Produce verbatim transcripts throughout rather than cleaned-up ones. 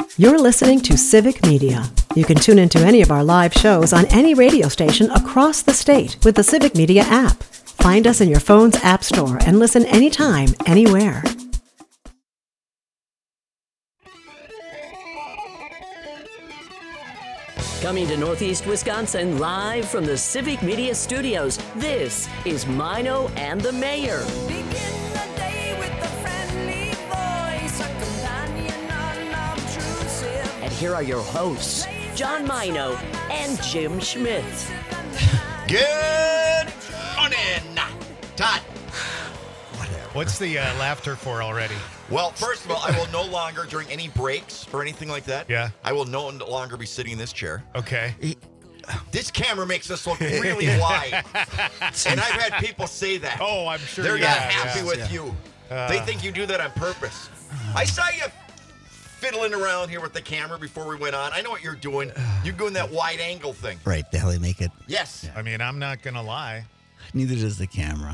You're listening to Civic Media. You can tune into any of our live shows on any radio station across the state with the Civic Media app. Find us in your phone's app store and listen anytime, anywhere. Coming to Northeast Wisconsin live from the Civic Media Studios, this is Mino and the Mayor. Begin the day with a friendly voice, a companion unobtrusive. And here are your hosts, John Mino and Jim Schmidt. Good morning, Todd. What's the uh, laughter for already? Well, first of all, I will no longer, during any breaks or anything like that, Yeah. I will no longer be sitting in this chair. Okay. This camera makes us look really wide. And I've had people say that. Oh, I'm sure They're you not have, happy yeah. with Yeah. you. Uh. They think you do that on purpose. I saw you fiddling around here with the camera before we went on. I know what you're doing. You're doing that wide angle thing. Right, the hell they make it. Yes. I mean, I'm not going to lie. Neither does the camera.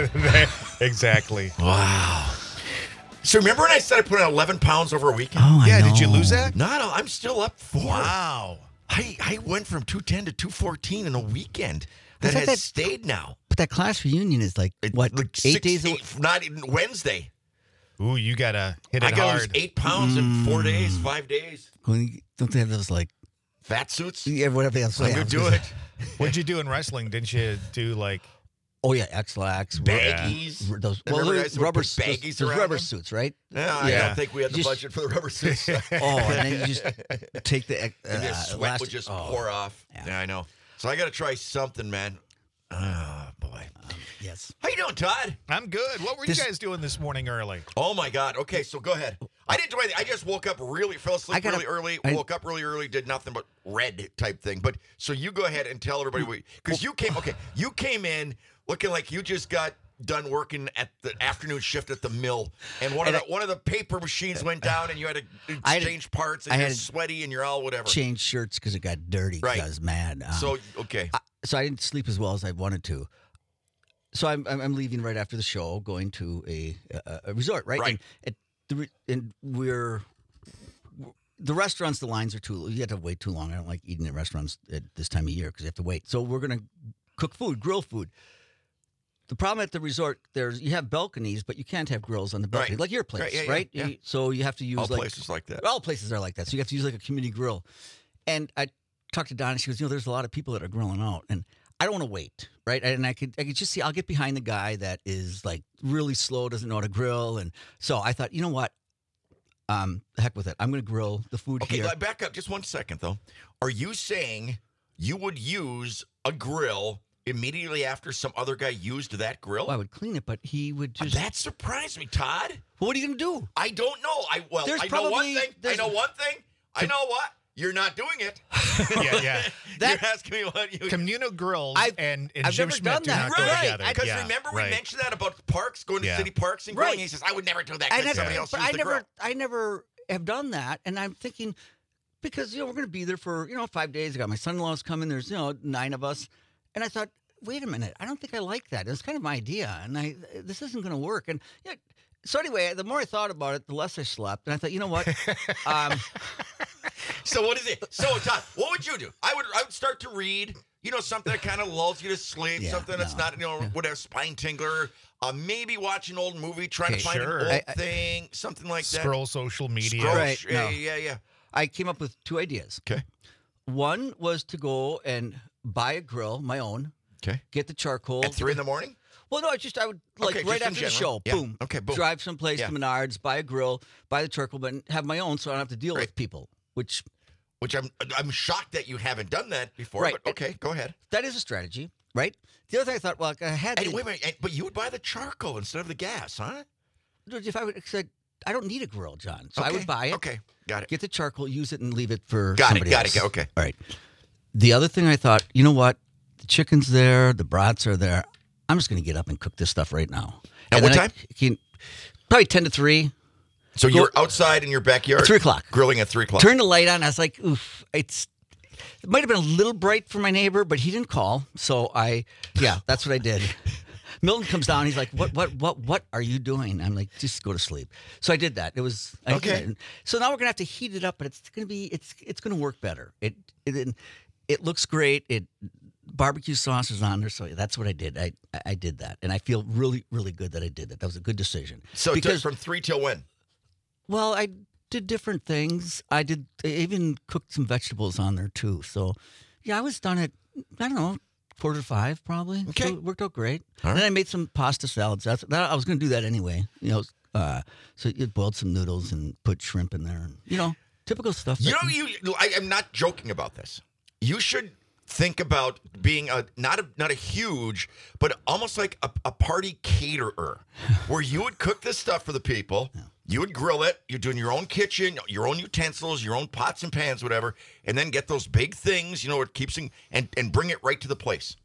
Exactly. Wow. So remember when I said I put on eleven pounds over a weekend? Oh, I Yeah, know. did you lose that? No, no, I'm still up four. Wow. I, I went from two ten to two fourteen in a weekend. That I thought has that- stayed now. But that class reunion is like, It- what, like eight six, days a eight, Not even Wednesday. Ooh, you got to hit I it got to lose hard. eight pounds in four Mm. days, five days. When, don't they have those, like, Fat suits. yeah, whatever else? I'm yeah, I going was to do gonna it. say- What'd you do in wrestling? Didn't you do like, Oh, yeah, X-Lax. Baggies. r- Those, Remember well, guys who would rubber put suits. baggies Those around rubber them? suits, right? Yeah, I Yeah. don't think we had the Just- budget for the rubber suits. Oh, and then you just take the... Uh, and your sweat would elastic- just oh, pour off. yeah. Yeah. I know. So I got to try something, man. Oh, boy. Yes. How you doing, Todd? I'm good. What were This- you guys doing this morning early? Oh, my God. Okay, so go ahead. I didn't do anything. I just woke up really, fell asleep I gotta- really early, I- woke up really early, did nothing but red type thing. But so you go ahead and tell everybody, because you came, okay, you came in looking like you just got done working at the afternoon shift at the mill, and one of And the one of the paper machines went down, and you had to I had to- exchange parts, and I you're had to sweaty, and you're all whatever. Change shirts because it got dirty. 'cause Right. I was mad. Um, So okay, I, so I didn't sleep as well as I wanted to. So I'm I'm, I'm leaving right after the show, going to a a, a resort, right? Right. And, at the re- and we're the restaurants. The lines are too. You have to wait too long. I don't like eating at restaurants at this time of year because you have to wait. So we're gonna cook food, grill food. The problem at the resort, there's you have balconies, but you can't have grills on the balcony, Right. like your place, Right, yeah, yeah, right? yeah. You- so you have to use all like places like that. all places are like that. So you have to use like a community grill. And I talked to Donna. She goes, you know, there's a lot of people that are grilling out, and I don't want to wait, right? And I could, I could just see. I'll get behind the guy that is like really slow, doesn't know how to grill, and so I thought, you know what? Um, the heck with it. I'm going to grill the food Okay, here. let- back up just one second though. Are you saying you would use a grill immediately after some other guy used that grill? Well, I would clean it, but he would just. That surprised me, Todd. Well, what are you going to do? I don't know. I well, There's I know one probably- thing. I there's- know one thing. I know what. You're not doing it. Yeah, yeah. That- You're asking me what you. Communal grills I've- and, and I've Jim never Schmidt done do that. not go Right, together. because Yeah, remember we right. mentioned that about parks, going to Yeah. city parks and grilling. Right. He says, I would never do that I because never, somebody else but used I the never, grill. I never have done that, and I'm thinking because you know we're going to be there for you know five days. I got my son-in-law's coming. There's you know nine of us, and I thought, wait a minute, I don't think I like that. It's kind of my idea, and I this isn't going to work. And yeah, so anyway, the more I thought about it, the less I slept, and I thought, you know what? um, So what is it? So Todd, what would you do? I would I would start to read, you know, something that kind of lulls you to sleep, Yeah, something that's no. not, you know, whatever, spine tingler. Uh, maybe watch an old movie, trying Okay, to find sure. an old I- I- thing, something like that. Scroll social media. Scroll, Right, Yeah, no. yeah, yeah. I came up with two ideas. Okay. One was to go and buy a grill, my own, Okay. get the charcoal. At three in the morning? Well, no, I just I would like Okay, right just in after the general. show, Yeah. boom, Okay, boom. drive someplace Yeah. to Menards, buy a grill, buy the charcoal, but have my own, so I don't have to deal Right. with people. Which Which I'm I'm shocked that you haven't done that before. Right. But okay, go ahead. that is a strategy, right? The other thing I thought, well, I had Hey, the, wait a minute, and- but you would buy the charcoal instead of the gas, huh? if I would said I don't need a grill, John, so I Okay, would buy it, Okay, got it. get the charcoal, use it, and leave it for Got it, somebody got it, else. okay. All right. The other thing I thought, you know what? The chicken's there, the brats are there. I'm just going to get up and cook this stuff right now. At And what then I time? can- probably ten to three. So you're outside in your backyard? Three o'clock. Grilling at three o'clock. Turn the light on. I was like, oof, it's. It might have been a little bright for my neighbor, but he didn't call. So I, yeah, that's what I did. Milton comes down. He's like, "What? What? What? What are you doing?" I'm like, "Just go to sleep." So I did that. It was I did Okay. it. So now we're gonna have to heat it up, but it's gonna be it's it's gonna work better. It it it looks great. It barbecue sauce is on there, so that's what I did. I I did that, and I feel really really good that I did that. That was a good decision. So it took because from three till when? well, I did different things. I did I even cooked some vegetables on there too. So yeah, I was done at I don't know. Quarter to five, probably. Okay. So it worked out great. All And then right. I made some pasta salads. That's that, I was going to do that anyway. You know, uh, so you boiled some noodles and put shrimp in there. And, you know, typical stuff. You that- know, you. I am not joking about this. You should think about being a not a not a huge, but almost like a, a party caterer, where you would cook this stuff for the people. You would grill it. You're doing your own kitchen, your own utensils, your own pots and pans, whatever, and then get those big things. You know, it keeps them, and and bring it right to the place.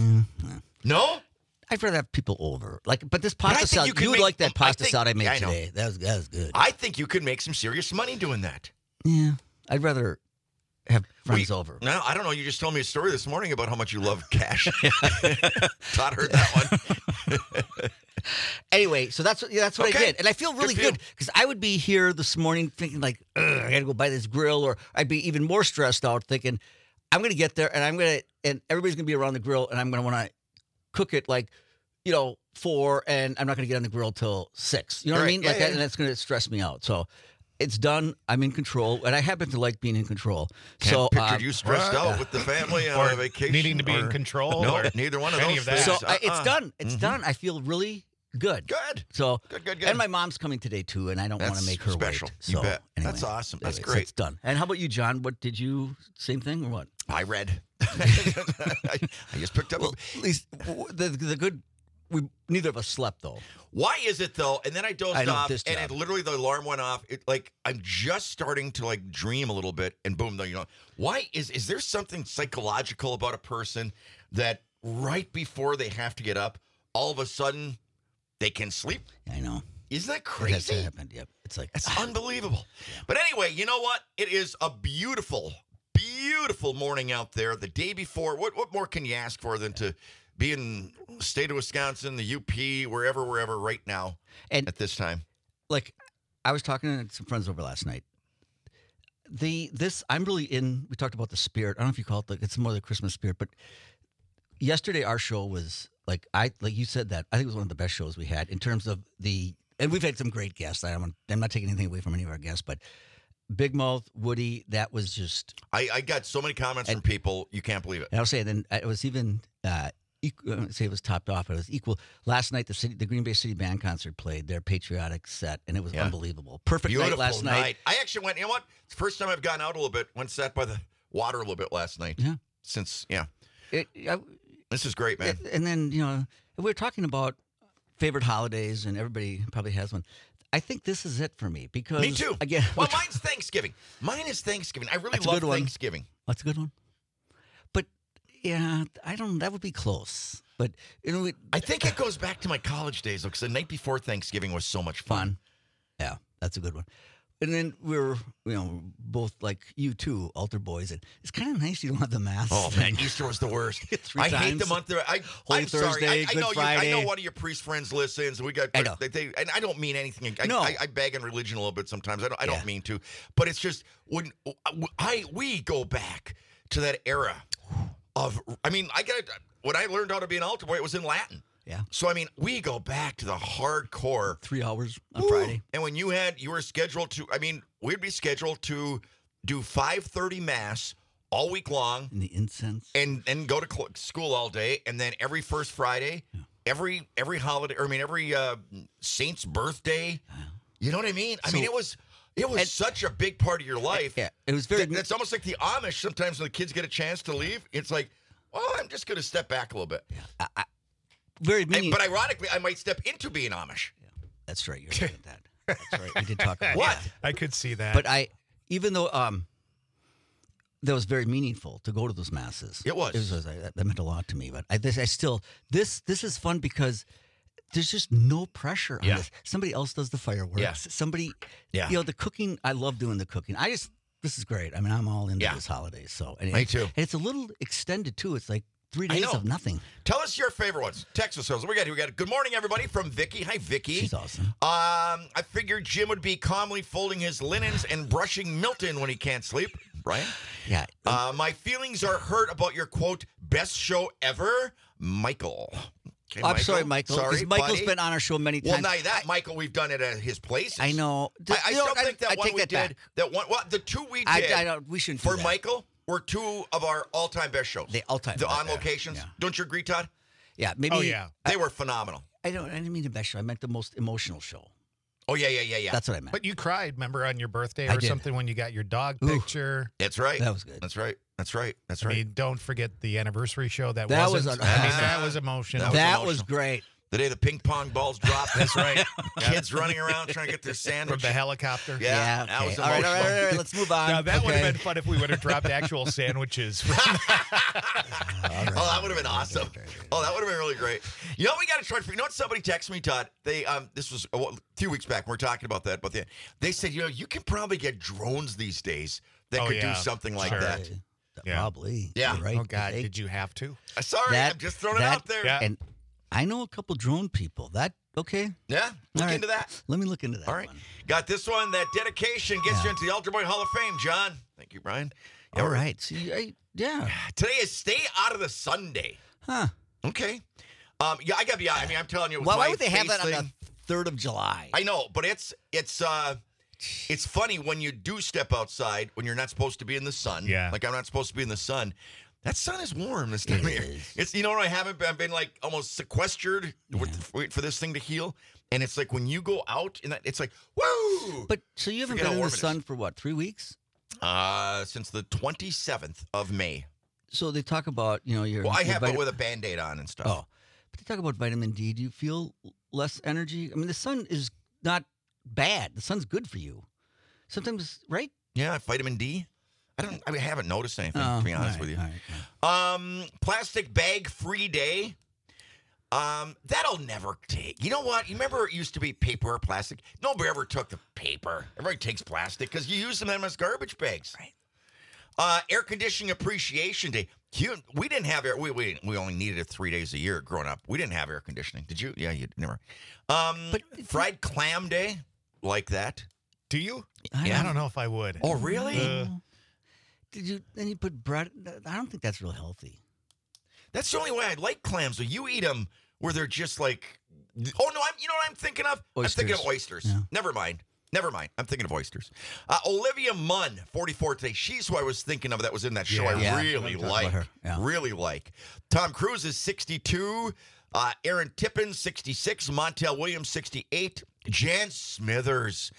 No. I'd rather have people over. Like, but this I pasta think salad, you you, could would make- like that I pasta think- salad I made yeah, I know. today. That was that was good. I think you could make some serious money doing that. yeah, I'd rather have friends Well, over. No, I don't know. You just told me a story this morning about how much you love cash. Todd heard that one. Anyway, so that's what yeah, that's what Okay. I did, and I feel really Good for you. good because I would be here this morning thinking like, Ugh, I got to go buy this grill, or I'd be even more stressed out thinking I'm going to get there and I'm going to, and everybody's going to be around the grill, and I'm going to want to cook it like, you know, four, and I'm not going to get on the grill till six. You know what I Right. mean? Yeah, Like yeah, that, and that's going to stress me out. So it's done. I'm in control, and I happen to like being in control. Can't so picture um, you stressed Right. out with the family on Or a vacation. needing to be in or- control, No, or neither one of any those of that. things. So I, it's Uh-uh. done. It's done. I feel really good. Good. So Good, good, good. And my mom's coming today too, and I don't want That's to make her special. wait. You So, bet. Anyway, That's awesome. That's anyway, so great. it's done. And how about you, John? What did you? Same thing or what? I read. I, I just picked up. Well, at least w- the the good. We neither of us slept though. Why is it though? And then I dozed I know, off, this and job. it literally the alarm went off. It like I'm just starting to like dream a little bit, and boom, you know. Why is is there something psychological about a person that right before they have to get up, all of a sudden they can sleep? I know. Isn't that It has crazy? happened. Yep. It's like That's unbelievable. But anyway, you know what? It is a beautiful, beautiful morning out there. The day before, what what more can you ask for than to be in the state of Wisconsin, the U P, wherever, wherever, right now And- at this time? like I was talking to some friends over last night. The this I'm really in. We talked about the spirit. I don't know if you call it the. It's more the Christmas spirit, but yesterday our show was like I like you said that I think it was one of the best shows we had in terms of the. And we've had some great guests. I don't, I'm not taking anything away from any of our guests, but Big Mouth, Woody, that was just. I, I got so many comments from people, you can't believe it. And I'll say, then it was even. Uh, equal, I don't say it was topped off. It was equal. Last night, the city, the Green Bay City Band concert played their patriotic set, and it was Yeah. unbelievable. Perfect Beautiful night last night. I actually went, you know what? It's the first time I've gone out a little bit, went sat by the water a little bit last night. Yeah. Since, yeah. It, I, This is great, man. and then you know we we're talking about favorite holidays, and everybody probably has one. I think this is it for me because Me too. Again, Well, mine's Thanksgiving. Mine is Thanksgiving. I really That's a love good one. Thanksgiving. that's a good one. But yeah, I don't. That would be close. But you know, it, I think it goes back to my college days, because the night before Thanksgiving was so much fun. fun. Yeah, that's a good one. And then we're, you know, both like you two, altar boys, and it's kind of nice you don't have the mask. Oh man, Easter was the worst. Three I hate times. the month. Of, I, Holy I'm sorry. I, Thursday, I Good know you, I know Friday. one of your priest friends listens. We got. I know. They, they, and I don't mean anything. I, No. I, I bag on religion a little bit sometimes. I don't. I Yeah. don't mean to. But it's just when I we go back to that era of. I mean, I got when I learned how to be an altar boy, it was in Latin. Yeah, So I mean, we go back to the hardcore. three hours on Woo. Friday. And when you had, you were scheduled to, I mean, we'd be scheduled to do five thirty mass all week long And the incense. and then go to cl- school all day. And then every first Friday, every, every holiday, or I mean, every uh, saint's birthday, you know what I mean? I mean, So- it was, it was and- such a big part of your life. Yeah, it was very. That- That's almost like the Amish. Sometimes when the kids get a chance to leave, it's like, well, I'm just going to step back a little bit. very And- meaning. but ironically, I might step into being Amish. That's right. You're right at that. That's right. We did talk about What? that. I could see that. But I, even though um, that was very meaningful to go to those masses. It was. It was that, that meant a lot to me. But I, this, I still this this is fun because there's just no pressure on Yeah. this. Somebody else does the fireworks. Yeah. Somebody, Yeah. you know, the cooking. I love doing the cooking. I just this is great. I mean, I'm all into Yeah. this holiday. So and Me it- too. And it's a little extended too. It's like Three I days know. of nothing. Tell us your favorite ones. Text us. We got we got good morning, everybody, from Vicky. Hi, Vicky. She's awesome. Um, I figured Jim would be calmly folding his linens and brushing Milton when he can't sleep. Brian? Yeah. Uh, my feelings are hurt about your, quote, best show ever, Michael. Okay, I'm sorry, Michael. Sorry, because Michael's buddy. been on our show many Well, times. not that, Michael, we've done it at his place. I know. I, I You know, still think that I one take we that did, back. that one, well, the two we I, did I don't. We shouldn't do for that. Michael were two of our all-time best shows. The all-time The best, on yeah. locations. Yeah. Don't you agree, Todd? Yeah, maybe. Oh, yeah. They were phenomenal. I don't. I didn't mean the best show. I meant the most emotional show. Oh, yeah, yeah, yeah, yeah. That's what I meant. But you cried, remember, on your birthday I or did. something when you got your dog Ooh. picture. That's right. That was good. That's right. That's right. That's I right. mean, don't forget the anniversary show. That, That was wasn't. un- I mean, Ah. that was emotional. that was was emotional. great. The day the ping pong balls dropped. That's right. Kids running around trying to get their From sandwich. the helicopter. Yeah, Yeah. that okay. was all right, all right, emotional. all right. Let's move on. Now, that would have Okay. been fun if we would have dropped actual sandwiches. Oh, that would have been awesome. Oh, that would have been really great. You know, we got to try to. You know what? Somebody texted me, Todd. They um, this was a few weeks back. We we're talking about that, but they, they said, you know, you can probably get drones these days that Oh, could yeah. do something like Sure. that. Yeah. Probably. Yeah. You're right. Oh, God. They- Did you have to? Uh, Sorry, that- I'm just throwing it that- out there. Yeah. And I know a couple drone people. That okay? Yeah, look All right. into that. Let me look into that. All right, one. got this one. That dedication gets Yeah. you into the Ultra Boy Hall of Fame, John. Thank you, Brian. Yeah, All we're- right. See, I, yeah. Today is Stay Out of the Sunday. Huh. Okay. Um, yeah, I gotta be honest. I mean, I'm telling you, with Why, why my would they have face that on thing- the third of July? I know, but it's it's uh it's funny when you do step outside when you're not supposed to be in the sun. Yeah. Like I'm not supposed to be in the sun. That sun is warm this time It of year. is. It's you know what I haven't been, I've been like almost sequestered with, wait for this thing to heal. And it's like when you go out and that it's like, whoa. But so you haven't Forget been how in the warm it is. sun for what? Three weeks? uh since the twenty-seventh of May. So they talk about you know your. Well, I your have but vita- with a Band-Aid on and stuff. Oh, but they talk about vitamin D. Do you feel less energy? I mean, the sun is not bad. The sun's good for you. Sometimes, right? Yeah, vitamin D. I don't I, mean, I haven't noticed anything, Oh, to be honest all with you. right, all right, Um, plastic bag free day. Um, that'll never take. You know what? You remember it used to be paper or plastic? Nobody ever took the paper. Everybody takes plastic because you use them as garbage bags. Right. Uh, air conditioning appreciation day. You, we didn't have air. We we we only needed it three days a year growing up. We didn't have air conditioning. Did you? Yeah, you never. Um, But- fried clam day, like that. Do you? I I don't know if I would. Oh, really? Uh, Did you? Then you put bread. I don't think that's real healthy. That's the only way I like clams. So you eat them where they're just like, oh no, I'm, you know what I'm thinking of? I'm thinking of Oysters. oysters. Yeah. Never mind. Never mind. I'm thinking of oysters. Uh, Olivia Munn, forty-four today. She's who I was thinking of that was in that show. Yeah. I Yeah. really Talk about like. her. Yeah. Really like. Tom Cruise is sixty-two. Uh, Aaron Tippin, sixty-six. Montel Williams, sixty-eight. Jan Smithers.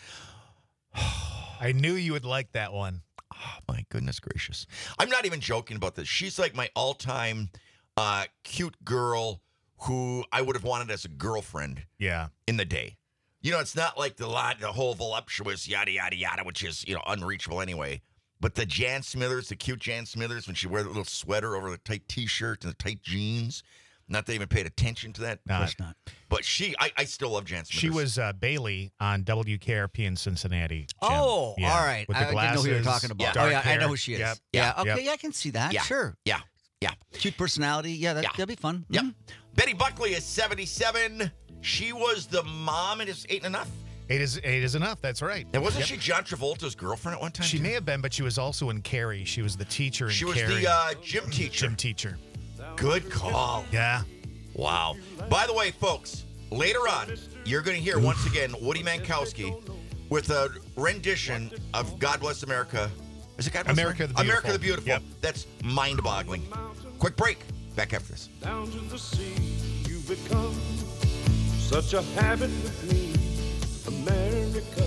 I knew you would like that one. Oh, my goodness gracious. I'm not even joking about this. She's like my all-time uh, cute girl who I would have wanted as a girlfriend Yeah. in the day. You know, it's not like the lot, the whole voluptuous yada, yada, yada, which is, you know, unreachable anyway. But the Jan Smithers, the cute Jan Smithers, when she wear the little sweater over the tight T-shirt and the tight jeans. Not that I even paid attention to that. Not. It's not. But she, I, I still love Jan Smithers. She was uh, Bailey on W K R P in Cincinnati. Jim. Oh, Yeah. all right. With I the didn't know who you were glasses, talking about. Yeah. Oh, dark yeah, I know hair. who she is. Yep. Yeah. Yeah. Okay. Yeah, I can see that. Yeah. Sure. Yeah, yeah. Cute personality. Yeah, that, Yeah. that'd be fun. Yep. Mhm. Betty Buckley is seventy-seven. She was the mom in It's Eight Enough. Eight is eight is enough. That's right. And wasn't Yep. she John Travolta's girlfriend at one time? She too? may have been, but she was also in Carrie. She was the teacher in She was Carrie. the uh, gym teacher. gym teacher. Good call. Yeah. Wow. By the way, folks, later on, you're going to hear once again Woody Mankowski with a rendition of God Bless America. Is it God Bless America the America the Beautiful. Beautiful. Yep. That's mind-boggling. Quick break. Back after this. Down to the sea, you become such a habit with me, America.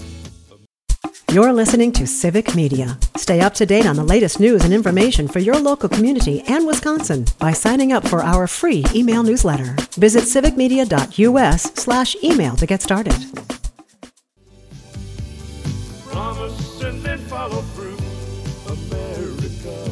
You're listening to Civic Media. Stay up to date on the latest news and information for your local community and Wisconsin by signing up for our free email newsletter. Visit civicmedia.us slash email to get started. Promise and then follow through, America.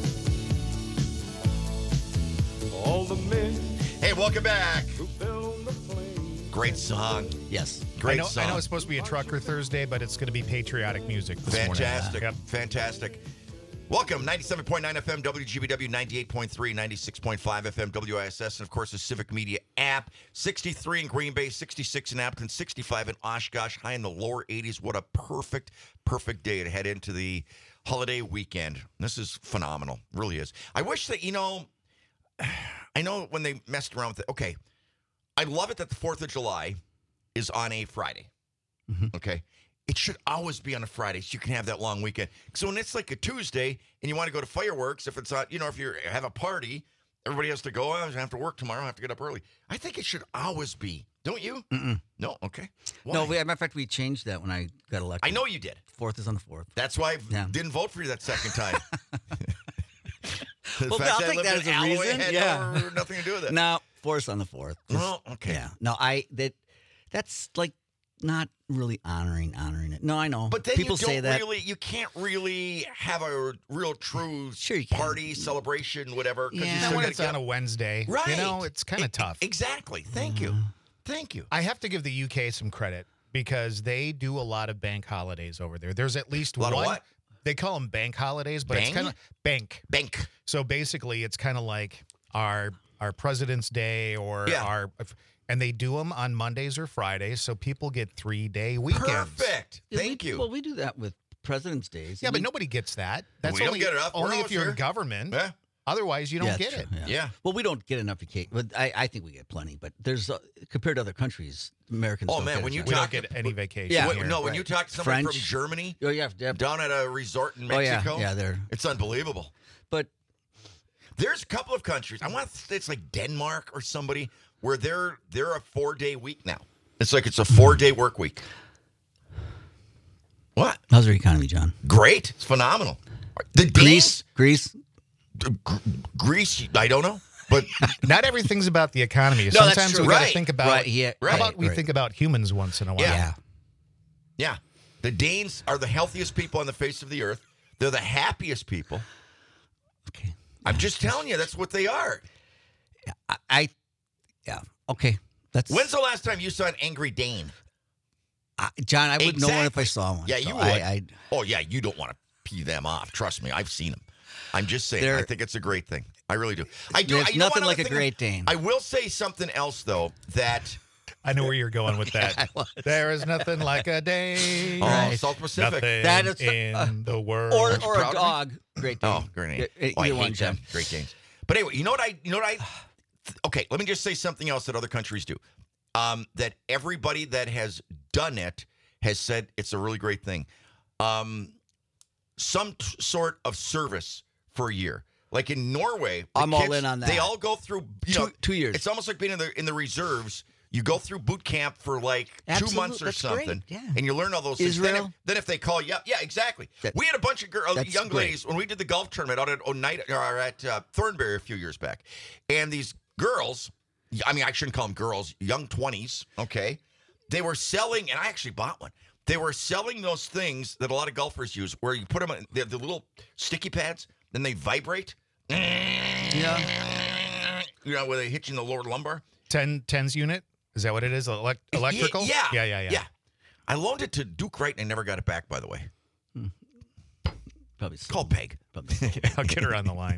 All the men Hey, welcome back. who fell on the plane. Great song. Yes. Great I know, song. I know it's supposed to be a Trucker Thursday, but it's going to be patriotic music this morning. Fantastic. Yep. Fantastic. Welcome, ninety-seven point nine F M, W G B W, ninety-eight point three, ninety-six point five F M, W I S S, and of course the Civic Media app. sixty-three in Green Bay, sixty-six in Appleton, sixty-five in Oshkosh, high in the lower eighties. What a perfect, perfect day to head into the holiday weekend. This is phenomenal, really is. I wish that, you know, I know when they messed around with it. Okay, I love it that the fourth of July is on a Friday. Mm-hmm. Okay. It should always be on a Friday so you can have that long weekend. So when it's like a Tuesday and you want to go to fireworks, if it's not, you know, if you have a party, everybody has to go, oh, I have to work tomorrow, I have to get up early. I think it should always be. Don't you? Mm-mm. No? Okay. Why? No, we, as a matter of fact, we changed that when I got elected. I know you did. Fourth is on the fourth. That's why I Yeah. didn't vote for you that second time. The Well, fact I'll that I take lived that in as a Alloway reason. had Yeah. no- nothing to do with it. No, fourth on the fourth. Just- Well, okay. Yeah. No, I that that's like not really honoring honoring it. No, I know. But then people you don't say that. really, you can't really have a real true Sure you can. party, celebration, whatever. 'cause you Yeah. still Now when gotta it's get on a up. Wednesday, Right. you know, it's kind E- of tough. Exactly. Thank you. Mm-hmm. Thank you. I have to give the U K some credit because they do a lot of bank holidays over there. There's at least A lot of one. what? They call them bank holidays, but it's Bang? kind of bank. Bank. So basically, it's kind of like our our President's Day or Yeah. our, and they do them on Mondays or Fridays, so people get three day weekends. Perfect. Yeah, Thank we, you. Well, we do that with President's Days. Yeah, I but mean, nobody gets that. That's We don't only, get it up. We're only always if you're here. in government. Yeah. Otherwise, you don't yeah, get that's it. true, Yeah. Well, we don't get enough vacation. But I, I think we get plenty. But there's uh, compared to other countries, Americans. Oh, don't man, get when as you much. We don't talk- get any vacation Yeah. Wait, here. no, when you right. talk to somebody French. from Germany Oh yeah, yeah. down at a resort in Oh yeah, Mexico, yeah. They're it's unbelievable. but There's a couple of countries. I want to say it's like Denmark or somebody where they're they're a four day week now. It's like it's a four day work week. What? how's our economy, John? Great. It's phenomenal. The Greece, Greece. Danes- Gr- Greece. I don't know, but Not everything's about the economy. that's Sometimes true. we got to Right. think about. Right, yeah, How right, about we right. think about humans once in a while? Yeah. yeah, the Danes are the healthiest people on the face of the earth. They're the happiest people. Okay. I'm just telling you, that's what they are. I, I yeah. Okay. That's When's the last time you saw an angry Dane? I, John. I would know one if I Exactly. saw one. Yeah, so you would. I, I, Oh, yeah, you don't want to pee them off. Trust me, I've seen them. I'm just saying, They're- I think it's a great thing. I really do. I do. There's I, you know nothing what like other a thing- Great Dane. I will say something else, though, that I know where you're going with that. There is nothing like a day. oh, South Pacific. Nothing That is- in uh, the world. or Aren't you or proud a of me? dog. Great Dane. Oh, great name. Yeah, Oh, I either hate one, them. John. Great Danes. But anyway, you know what I? You know what I? Okay, let me just say something else that other countries do. Um, that everybody that has done it has said it's a really great thing. Um, some t- sort of service for a year. Like in Norway, the I'm all kids, in on They that. all go through you Two- know, two years. It's almost like being in the in the reserves. You go through boot camp for like two Absolute- months or that's great, something, yeah. and you learn all those things. Then if, Israel. then if they call you up, yeah, exactly. That- we had a bunch of girls, that's young great. ladies when we did the golf tournament out at Oneida or at uh, Thornbury a few years back, and these girls, I mean, I shouldn't call them girls, young twenties, okay? They were selling, and I actually bought one. They were selling those things that a lot of golfers use, where you put them in the, the little sticky pads, then they vibrate. Yeah. You know, where they hit you in the lower lumbar. Ten tens unit. Is that what it is? Elec- electrical? Yeah, yeah, yeah, yeah. yeah. I loaned it to Duke Wright, and I never got it back. By the way, Probably so. call Peg. Probably. I'll get her on the line.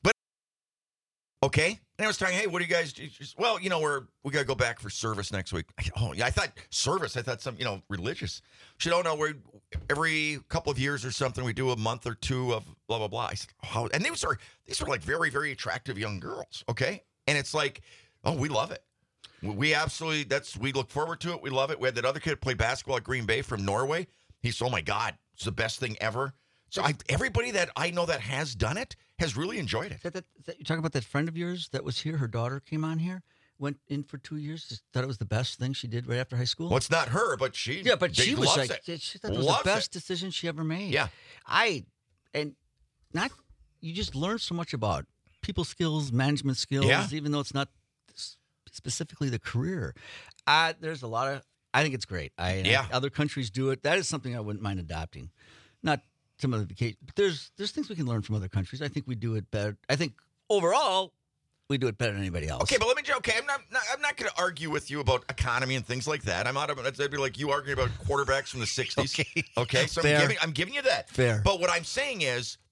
Okay. And I was talking, hey, what do you guys do? She says, well, you know, we're we gotta go back for service next week. I, oh, yeah, I thought service, I thought some, you know, religious. She don't know, we're every couple of years or something, we do a month or two of blah blah blah. I said, how and these are these are like very, very attractive young girls, okay? And it's like, oh, we love it. We- We absolutely that's we look forward to it. We love it. We had that other kid play basketball at Green Bay from Norway. He said, oh my God, it's the best thing ever. So I, everybody that I know that has done it has really enjoyed it. Is that, that, is that, you talking about that friend of yours that was here? Her daughter came on here, went in for two years. Just thought it was the best thing she did right after high school. Well, it's not her, but she yeah, but they she was loves like, it. she thought it was Loves the best it. decision she ever made. Yeah. I and not you just learn so much about people skills, management skills, Yeah. even though it's not s- specifically the career. Uh, there's a lot of. I think it's great. I and Yeah. other countries do it. That is something I wouldn't mind adopting. Not some of the vacation, but there's there's things we can learn from other countries. I think we do it better. I think overall we do it better than anybody else. Okay, but let me. Okay, I'm not. not I'm not going to argue with you about economy and things like that. I'm out of. That'd be like you arguing about quarterbacks from the sixties. Okay. Okay. So I'm Fair. giving. I'm giving you that. Fair. But what I'm saying is,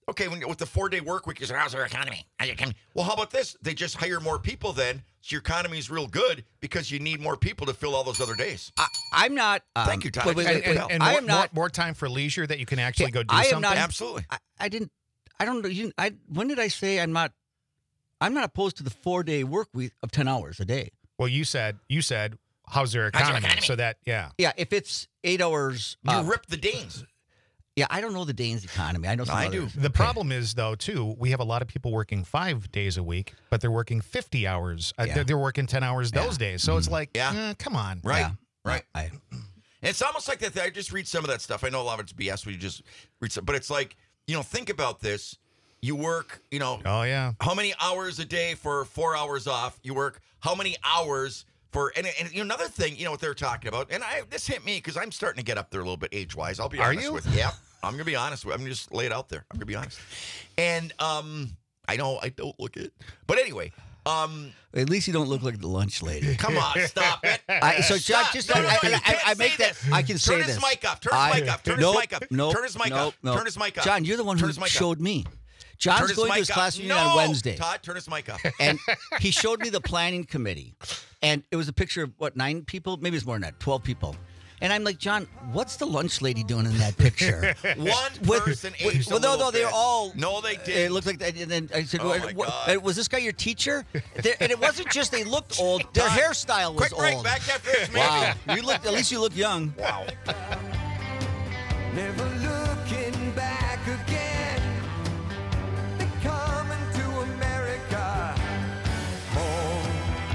Okay, when, with the four-day work week, you say, how's our economy? How's your economy? Well, how about this? They just hire more people then, so your economy is real good because you need more people to fill all those other days. I, I'm not. Um, Thank you, Todd. wait, wait, And, wait, and, wait. and I more, am not. more, more time for leisure that you can actually go do I am something. not- Absolutely. I, I didn't. I don't know. You, I when did I say I'm not? I'm not opposed to the four day work week of ten hours a day. Well, you said you said how's their How's your economy? economy? So that yeah. Yeah, if it's eight hours. You uh, rip the Danes. yeah, I don't know the Danes' economy. I know. Some I other- do. The problem is, though, too, we have a lot of people working five days a week, but they're working fifty hours. Uh, Yeah. they're, they're working ten hours those days. So it's like, Yeah. eh, come on. Right. Yeah. Right. I, It's almost like that. I just read some of that stuff. I know a lot of it's B S. We just read some, but it's like, you know, think about this. You work, you know, Oh, yeah. how many hours a day for four hours off? You work how many hours for, and, and you know, another thing, you know, what they're talking about, and I this hit me because I'm starting to get up there a little bit age wise. I'll be Are honest you? with you. Yeah, I'm gonna be honest with. I'm gonna just lay it out there. I'm gonna be honest. And um, I know I don't look it, but anyway, um, at least you don't look like the lunch lady. come on, stop it. I, so Stop. just, just No, no, I, no, you I, can't I, I say make that. this. I can say Turn this. his mic off. Turn his I- mic off. Turn nope, his mic up. Nope, Turn his mic nope, up. nope. Turn his mic up. John, you're the one Turn who his mic up. showed me. Turn John's his going to mic his up. class reunion no! on Wednesday. Todd, turn his mic up. And he showed me the planning committee, and it was a picture of what nine people, maybe it's more than that, twelve people. And I'm like, John, what's the lunch lady doing in that picture? One With- person with- aged well, a no, little no, they were bit. all. No, they It didn't. looked like that. And then I said, Oh, "What- my what- God. uh, was this guy your teacher? There- and it wasn't just they looked old; their Todd, hairstyle was Quick break. old. Back after this, maybe. Wow, you look. At least you look young. Wow. Never looking back again. They're coming to America. Home.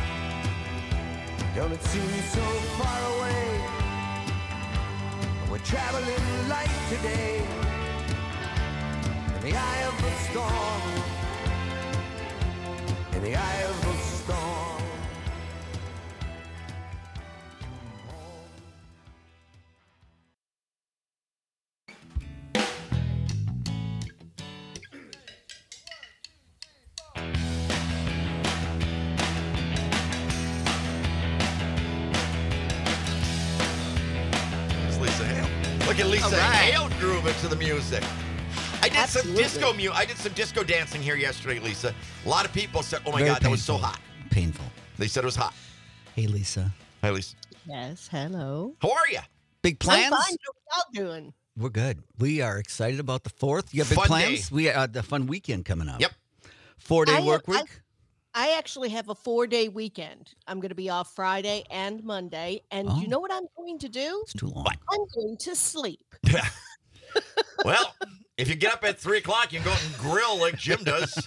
Don't it seem so far away? We're traveling light today. In the eye of the storm. In the eye of the storm. It's Lisa Hale. Look at Lisa All right. Hale grooving to the music. I did Absolutely. some disco mu- I did some disco dancing here yesterday, Lisa. A lot of people said, "Oh my Very God, that was so painful. hot." Painful. They said it was hot. Hey, Lisa. Hi, Lisa. Yes, hello. How are you? Big plans? I'm fine. How y'all doing? We're good. We are excited about the fourth. You have big Fun plans? day. We uh, the fun weekend coming up. Yep. Four day I work have- I- week. I actually have a four day weekend. I'm going to be off Friday and Monday. And Oh. you know what I'm going to do? It's too long. I'm going to sleep. Well, if you get up at three o'clock, you can go out and grill like Jim does.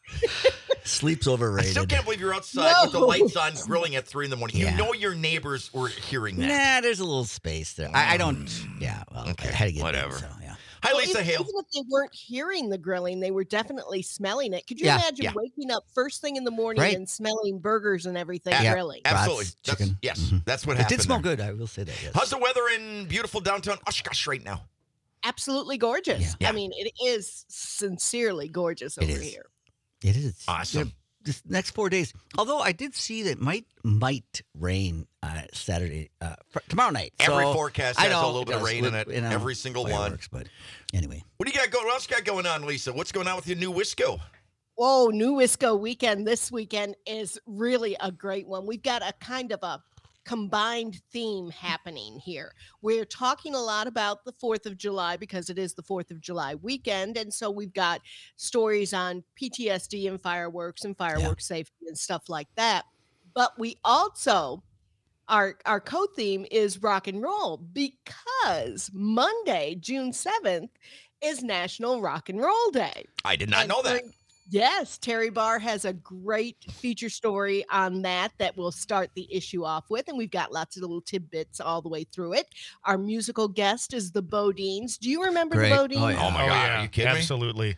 Sleep's I overrated. still can't believe you're outside with the No. lights on, grilling at three in the morning. Yeah. You know your neighbors were hearing that. Nah, there's a little space there. I, I don't. Yeah. Well, Okay, I had to get in, whatever. so, yeah. Hi, Well, Lisa even, Hale. even if they weren't hearing the grilling, they were definitely smelling it. Could you Yeah, imagine yeah. waking up first thing in the morning Right. and smelling burgers and everything Yeah. grilling? Absolutely. Brats, That's, chicken. yes, Mhm. that's what It happened. did smell there. good. I will say that. Yes. How's the weather in beautiful downtown Oshkosh right now? Absolutely gorgeous. Yeah. Yeah. I mean, it is sincerely gorgeous It over is. here. It is Awesome. Yeah, this next four days. Although I did see that it might might rain uh, Saturday, uh, fr- tomorrow night. Every So, forecast I has a know little bit of does, rain in with- it. you know, Every single one. fireworks, But anyway, What do you got going? What else you got going on, Lisa? What's going on with your new Wisco? Whoa, New Wisco weekend this weekend is really a great one. We've got a kind of a combined theme happening here. We're talking a lot about the fourth of July because it is the fourth of July weekend. And so we've got stories on P T S D and fireworks and fireworks safety and stuff like that. But we also, our, our co-theme is rock and roll because Monday, June seventh, is National Rock and Roll Day. I did not And know that. Terry- Yes, Terry Barr has a great feature story on that that we'll start the issue off with, and we've got lots of little tidbits all the way through it. Our musical guest is the Bodines. Do you remember Great. the Oh, Bodines? yeah. Oh my oh, God, yeah. are you kidding me? Absolutely.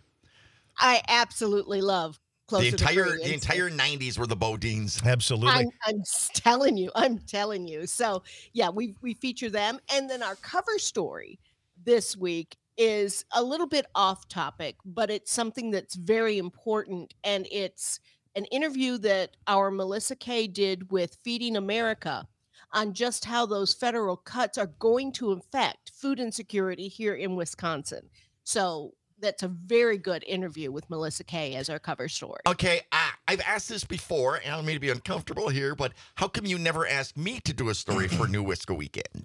I absolutely love Closer The to entire Free, the and entire nineties were the Bodines. Absolutely. I'm, I'm s- telling you, I'm telling you. So yeah, we we feature them, and then our cover story this week is a little bit off topic, but it's something that's very important, and it's an interview that our Melissa Kay did with Feeding America on just how those federal cuts are going to affect food insecurity here in Wisconsin. So that's a very good interview with Melissa Kay as our cover story. Okay, I, I've asked this before, and I don't mean to be uncomfortable here, but how come you never asked me to do a story for New Wisco Weekend?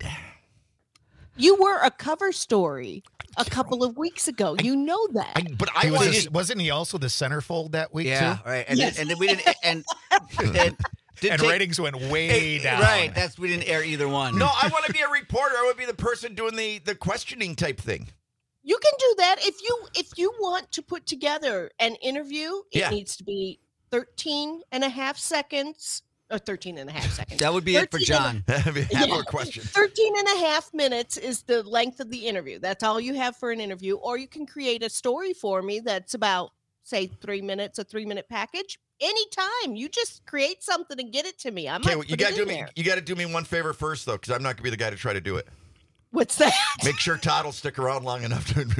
You were a cover story a couple of weeks ago. You know that. I, but I He was wanted a- wasn't he also the centerfold that week Yeah, too? right. And, Yes. then, and then we didn't. And, and, did And take- ratings went way down. Right. That's we didn't air either one. No, I want to be a reporter. I want to be the person doing the, the questioning type thing. You can do that if you if you want to put together an interview. It Yeah. needs to be thirteen and a half seconds or thirteen and a half seconds. That would be it for thirteen John. I mean, Yeah. have more questions. thirteen and a half minutes is the length of the interview. That's all you have for an interview. Or you can create a story for me that's about, say, three minutes, a three minute package. Anytime. You just create something and get it to me. I might Okay, well, you put got it to do in me. there. You got to do me one favor first, though, because I'm not going to be the guy to try to do it. What's that? Make sure Todd will stick around long enough to, to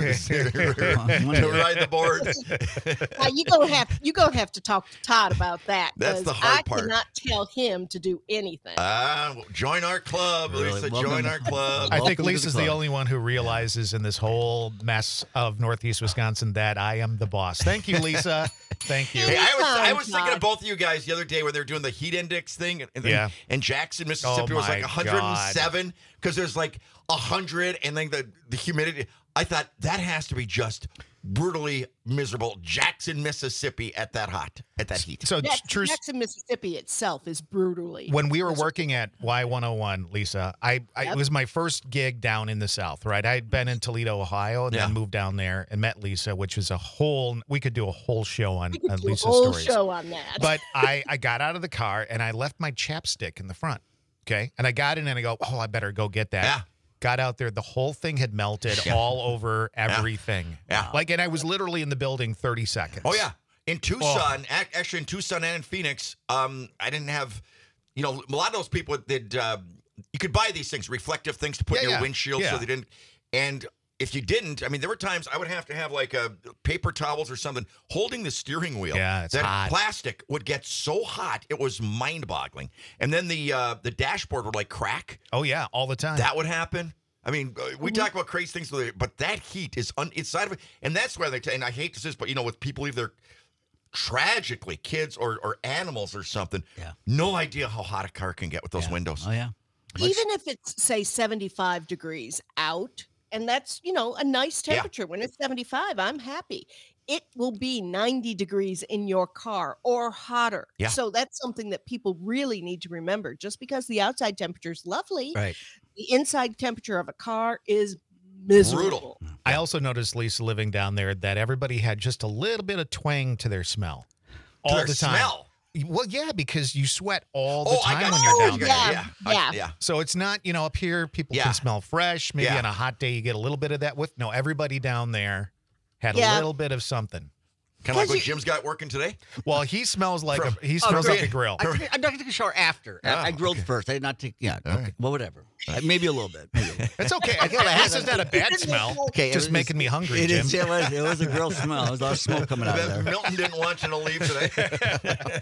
Monday. ride the board. Now, you gonna have you gonna have to talk to Todd about that. That's the 'cause hard I part. cannot tell him to do anything. Ah, well, join our club, Really? Lisa. Welcome. Join our club. I think Welcome to the Lisa's the club. only one who realizes in this whole mess of Northeast Wisconsin that I am the boss. Thank you, Lisa. Thank you. Hey, I was I Anytime, was thinking of Todd. both of you guys the other day when they were doing the heat index thing, and, and, Yeah. and Jackson, Mississippi was my like one hundred seven because there's like one hundred, and then the the humidity. I thought that has to be just brutally miserable. Jackson, Mississippi, at that hot, at that heat. So Jack- true. Jackson, Mississippi itself is brutally. When we were miserable. working at Y one oh one, Lisa, I, I Yep. it was my first gig down in the South, right? I'd been in Toledo, Ohio, and Yeah. then moved down there and met Lisa, which was a whole. We could do a whole show on, We could on do a Lisa's whole stories. show on that. But I, I got out of the car and I left my chapstick in the front. Okay. And I got in and I go, oh, I better go get that. Yeah. Got out there. The whole thing had melted all over everything. Yeah. Like, and I was literally in the building thirty seconds. Oh yeah, in Tucson, ac- actually in Tucson and in Phoenix, um, I didn't have, you know, a lot of those people did. Uh, you could buy these things, reflective things to put Yeah, in your yeah. windshield, so Yeah. they didn't. And if you didn't, I mean, there were times I would have to have like a paper towels or something holding the steering wheel. Yeah, it's that hot. plastic would get so hot it was mind-boggling. And then the uh, the dashboard would like crack. Oh, yeah. All the time. That would happen. I mean, uh, we talk about crazy things, with it, but that heat is un- inside of it, and that's why they. T- and I hate to say this, but you know, with people leave their tragically kids or or animals or something. Yeah. No idea how hot a car can get with those Yeah. windows. Oh yeah. even if it's say seventy-five degrees out, and that's you know a nice Yeah. temperature. When it's seventy-five, I'm happy. It will be ninety degrees in your car or hotter. Yeah. So that's something that people really need to remember. Just because the outside temperature is lovely, Right. the inside temperature of a car is miserable. I also noticed, Lisa, living down there, that everybody had just a little bit of twang to their smell. To All their the time. smell. Well, yeah, because you sweat all the Oh, I time got when you. you're Oh, down there. yeah. Yeah. I- Yeah. yeah. So it's not, you know, up here people Yeah. can smell fresh. Maybe Yeah. on a hot day you get a little bit of that with. No, everybody down there had Yeah. a little bit of something. Kind of like Because what you- Jim's got working today. Well, he smells like From- a he Oh, smells great. like a grill. I took, I'm not gonna take a shower after. I- Oh, I grilled okay. first. I did not take. Yeah. All Okay. right. Well, whatever. Uh, Maybe a little bit. Maybe a little. It's okay. I gotta have This is it. not a bad smell. Okay, it just was making me hungry, It Jim. is. It was, it was a grill smell. There was a lot of smoke coming out of That there. Milton didn't want you to leave today.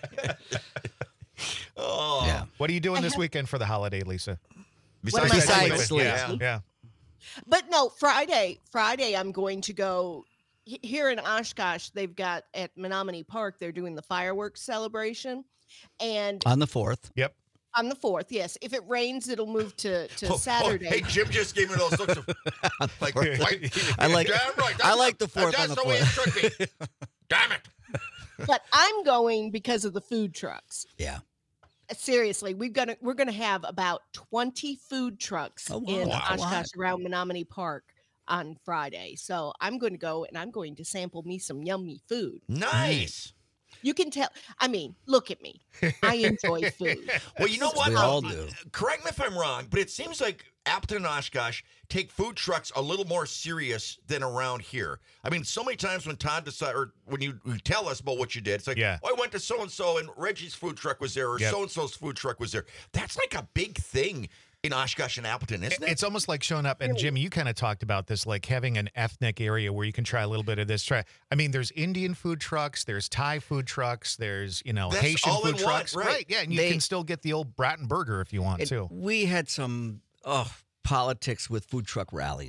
Oh. Yeah. What are you doing I this have- weekend for the holiday, Lisa? Besides, am I that, doing? sleeping. Sleep. Yeah. Yeah. But no, Friday, Friday, I'm going to go he- here in Oshkosh. They've got at Menominee Park, they're doing the fireworks celebration. And On the fourth. Yep. on the fourth, yes, if it rains, it'll move to, to Oh, oh, Saturday. hey, Jim just gave me those looks of like, like I like. Damn right, I that's like the the- fourth That's on the the way it fourth. should be. Damn it. But I'm going because of the food trucks. Yeah. Seriously, we've got to, we're going to have about twenty food trucks Oh, wow. in Wow. Oshkosh around Menominee Park on Friday. So I'm going to go and I'm going to sample me some yummy food. Nice. You can tell. I mean, look at me. I enjoy food. Well, you know what? We Uh, all do. Correct me if I'm wrong, but it seems like Appleton and Oshkosh take food trucks a little more serious than around here. I mean, so many times when Todd decide, or when you, you tell us about what you did, it's like, Yeah. oh, I went to so and so, and Reggie's food truck was there, or Yep. so and so's food truck was there. That's like a big thing in Oshkosh and Appleton, isn't it? It's almost like showing up, and Jim, you kind of talked about this, like having an ethnic area where you can try a little bit of this. Try, I mean, there's Indian food trucks, there's Thai food trucks, there's you know That's Haitian all in food one, trucks, right. Yeah, and you They- can still get the old Bratton burger if you want And to. we had some oh politics with food truck rallies.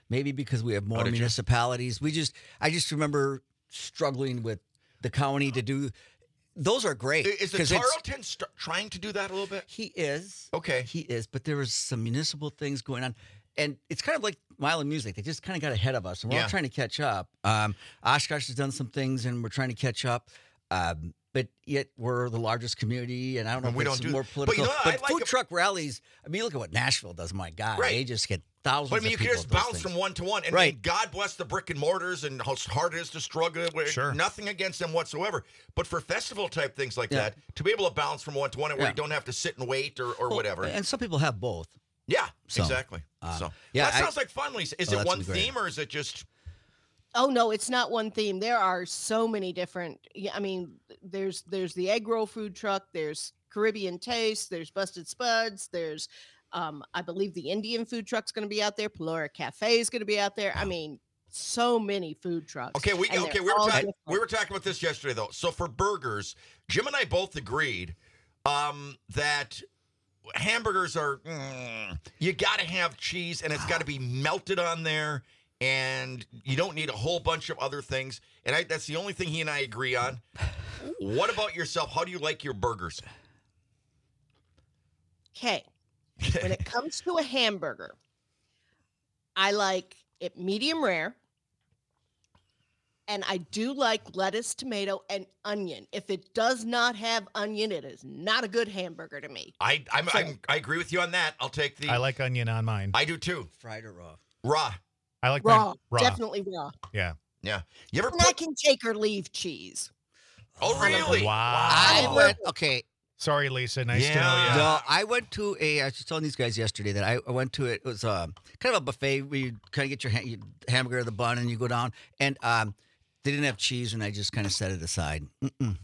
maybe because we have more Oh, did you? municipalities. We just, I just remember struggling with the county to do. Those are great. Is the 'cause it's- Tarleton st- trying to do that a little bit? He is. Okay. He is, but there was some municipal things going on. And it's kind of like Mile of Music. They just kind of got ahead of us, and we're Yeah. all trying to catch up. Um, Oshkosh has done some things, and we're trying to catch up. Um, but yet we're the largest community, and I don't know And if we it's don't do- more but you political. know what? I like food a- truck rallies, I mean, look at what Nashville does. My God, Right. they just get thousands But I mean, you of can people just at those bounce things. from one to one. And, Right. and God bless the brick and mortars and how hard it is to struggle with. Sure. Nothing against them whatsoever. But for festival type things like Yeah. that, to be able to bounce from one to one where Yeah. you don't have to sit and wait or, or Well, whatever. And some people have both. yeah, So, exactly. uh, so yeah, that I- sounds like fun, Lisa. Is Oh, it that's one gonna be great. theme or is it just Oh no, it's not one theme. There are so many different. Yeah, I mean, there's there's the egg roll food truck. There's Caribbean Taste. There's Busted Spuds. There's, um, I believe the Indian food truck's going to be out there. Palora Cafe is going to be out there. I mean, so many food trucks. Okay, we and okay. they're We were all talking. different. We were talking about this yesterday, though. So for burgers, Jim and I both agreed um, that hamburgers are. mm, you got to have cheese, and it's got to be melted on there, and you don't need a whole bunch of other things. And I, that's the only thing he and I agree on. What about yourself? How do you like your burgers? Okay. When it comes to a hamburger, I like it medium rare. And I do like lettuce, tomato, and onion. If it does not have onion, it is not a good hamburger to me. I I'm, I'm I agree with you on that. I'll take the. I like onion on mine. I do too. Fried or raw? Raw. I like Raw, mine raw. definitely raw. Yeah. Yeah. You ever And I put? can take or leave cheese. Oh really? Wow. I went, okay. Sorry, Lisa. Nice to know Yeah. you. No, I went to a. I was just telling these guys yesterday that I, I went to it. It was um, kind of a buffet where you kind of get your, ha- your hamburger, the bun, and you go down. And um, they didn't have cheese, and I just kind of set it aside. Mm-mm.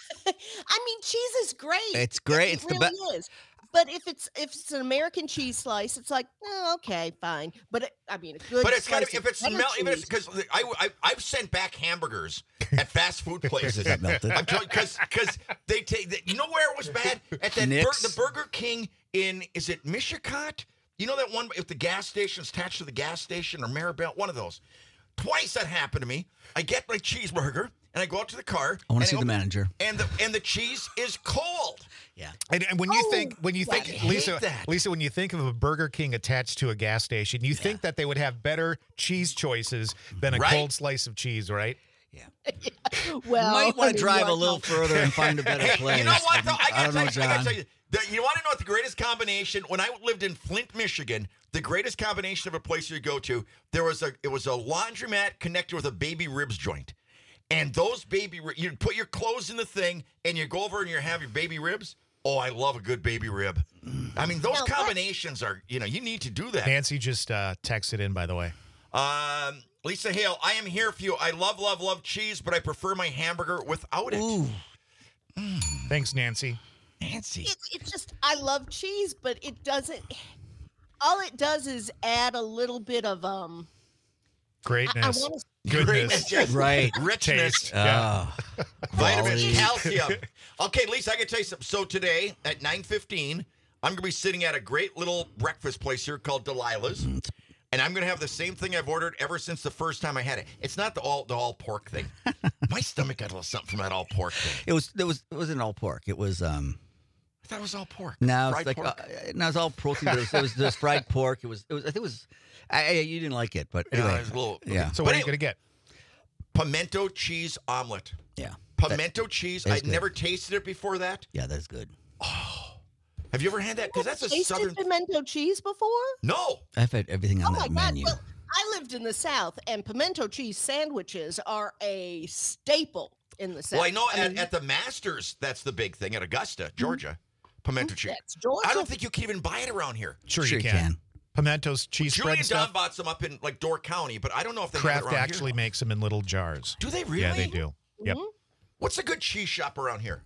I mean, cheese is great. It's great. It It's the really be- is. But if it's if it's an American cheese slice, it's like, oh, okay, fine. But it, I mean, a good. But it's got slice to of if it's cheddar melt cheese- because I, I I've sent back hamburgers at fast food places. That melted. I'm telling because because they take the, you know where it was bad at that bur- Nick's. the Burger King in is it Mishicot? You know that one if the gas station's attached to the gas station or Maribel, one of those. Twice that happened to me. I get my cheeseburger and I go out to the car. I want and to see the open- manager. And the and the cheese is cold. Yeah. And, and when you Oh, think when you I think hate Lisa that. Lisa when you think of a Burger King attached to a gas station, you think that they would have better cheese choices than a Right. cold slice of cheese, right? Yeah. well, Might I want mean, to drive you a little are- further and find a better Hey, place. you know what? Though? I I gotta, don't know, tell you, I gotta John. tell you. The, you want to know what the greatest combination? When I lived in Flint, Michigan, the greatest combination of a place you go to, there was a it was a laundromat connected with a baby ribs joint, and those baby ri- you put your clothes in the thing and you go over and you have your baby ribs. Oh, I love a good baby rib. I mean, those Now, that- combinations are you know you need to do that. Nancy just uh, texted in, by the way. Um, Lisa Hale, I am here for you. I love love love cheese, but I prefer my hamburger without it. Ooh. Thanks, Nancy. Nancy. It, it's just I love cheese, but it doesn't. All it does is add a little bit of um. I, I Greatness. want to. Goodness. Yes. Right. Richness. Taste. Yeah. Oh. Vitamins, Quality. calcium. Okay, Lisa, I can tell you something. So today at nine fifteen, I'm going to be sitting at a great little breakfast place here called Delilah's. And I'm going to have the same thing I've ordered ever since the first time I had it. It's not the all the all pork thing. My stomach got a little something from that all pork thing. It was. It was. It wasn't all pork. It was. Um. I thought it was all pork. Now Fried it's like. pork. Uh, now it's all protein. But it was, it was just fried pork. It was. It was. I think it was. I, I, you didn't like it, but Yeah, anyway. it was a little- yeah. So But what are you anyway- going to get? Pimento cheese omelet. Yeah. Pimento cheese. that's I'd good. never tasted it before that. Yeah, that's good. Have you ever had that? Because that's a tasted southern. pimento cheese before. No. I've had everything on Oh my that god! menu. Well, I lived in the South, and pimento cheese sandwiches are a staple in the South. Well, I know at, mean, at the Masters, that's the big thing at Augusta, Georgia. Pimento cheese. that's Georgia. I don't think you can even buy it around here. Sure, Sure you you can. can. Pimentos, cheese Julie spread and stuff. Don bought some up in like Door County, but I don't know if they have Kraft it around actually here. makes them in little jars. Do they really? Yeah, they do. Yep. Mhm. What's a good cheese shop around here?